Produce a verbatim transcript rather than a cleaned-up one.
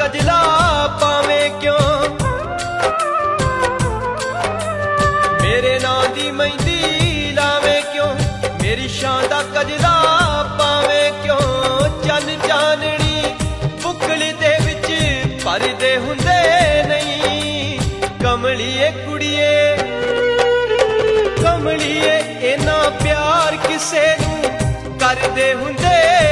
कजला पावे क्यों, मेरे नां दी मेहंदी लावे क्यों, मेरी शान दा कजला पावे क्यों। चन चाननी बुकली दे विच भरदे हुंदे नहीं, कमलिए कुड़िए कमलिए इन्ना प्यार किसे नूं करदे हुंदे